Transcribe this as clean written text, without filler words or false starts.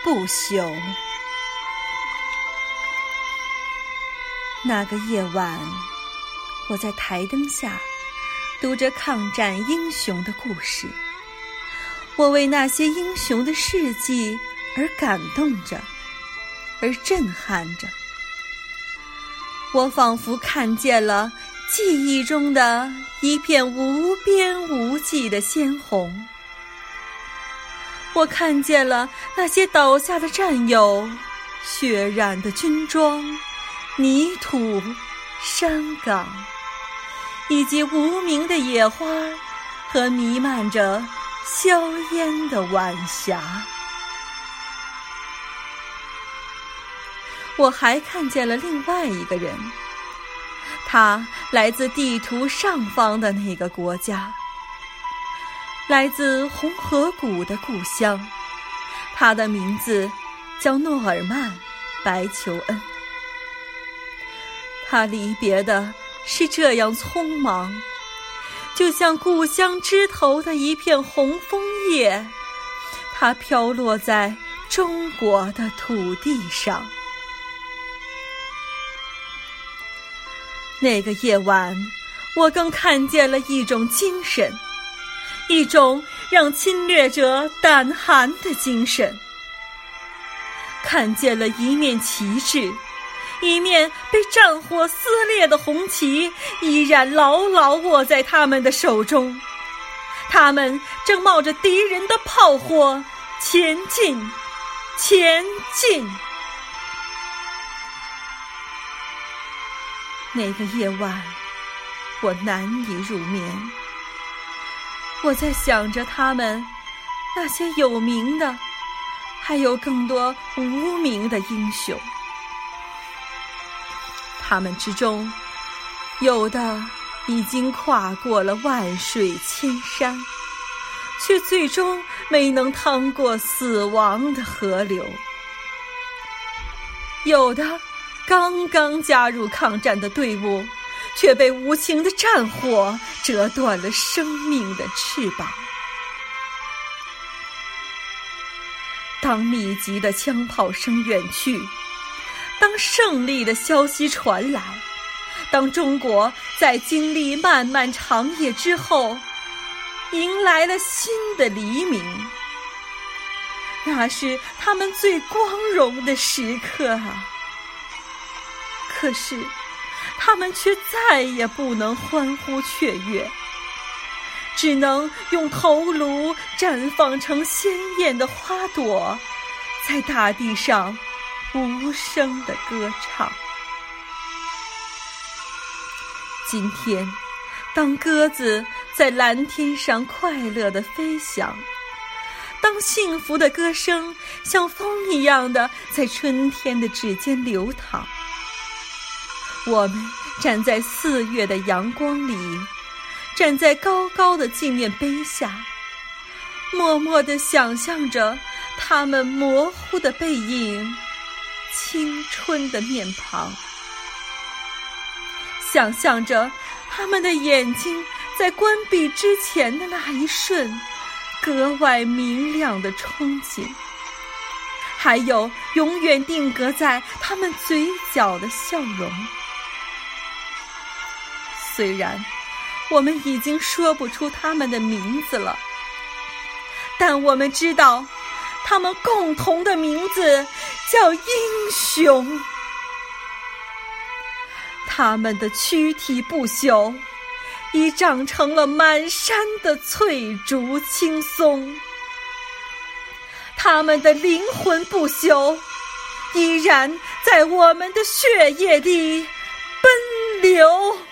不朽。那个夜晚，我在台灯下读着抗战英雄的故事，我为那些英雄的事迹而感动着，而震撼着。我仿佛看见了记忆中的一片无边无际的鲜红，我看见了那些倒下的战友，血染的军装、泥土、山岗，以及无名的野花和弥漫着硝烟的晚霞。我还看见了另外一个人，他来自地图上方的那个国家，来自红河谷的故乡，他的名字叫诺尔曼·白求恩。他离别的是这样匆忙，就像故乡枝头的一片红枫叶，它飘落在中国的土地上。那个夜晚，我更看见了一种精神，一种让侵略者胆寒的精神。看见了一面旗帜，一面被战火撕裂的红旗依然牢牢握在他们的手中，他们正冒着敌人的炮火前进，前进。那个夜晚，我难以入眠。我在想着他们，那些有名的，还有更多无名的英雄。他们之中，有的已经跨过了万水千山，却最终没能趟过死亡的河流；有的刚刚加入抗战的队伍，却被无情的战火折断了生命的翅膀。当密集的枪炮声远去，当胜利的消息传来，当中国在经历漫漫长夜之后，迎来了新的黎明，那是他们最光荣的时刻啊！可是，他们却再也不能欢呼雀跃，只能用头颅绽放成鲜艳的花朵，在大地上无声地歌唱。今天，当鸽子在蓝天上快乐地飞翔，当幸福的歌声像风一样的在春天的指尖流淌，我们站在4月的阳光里，站在高高的纪念碑下，默默地想象着他们模糊的背影，青春的面庞，想象着他们的眼睛在关闭之前的那一瞬格外明亮的憧憬，还有永远定格在他们嘴角的笑容。虽然我们已经说不出他们的名字了，但我们知道他们共同的名字叫英雄。他们的躯体不朽，已长成了满山的翠竹青松；他们的灵魂不朽，依然在我们的血液里奔流。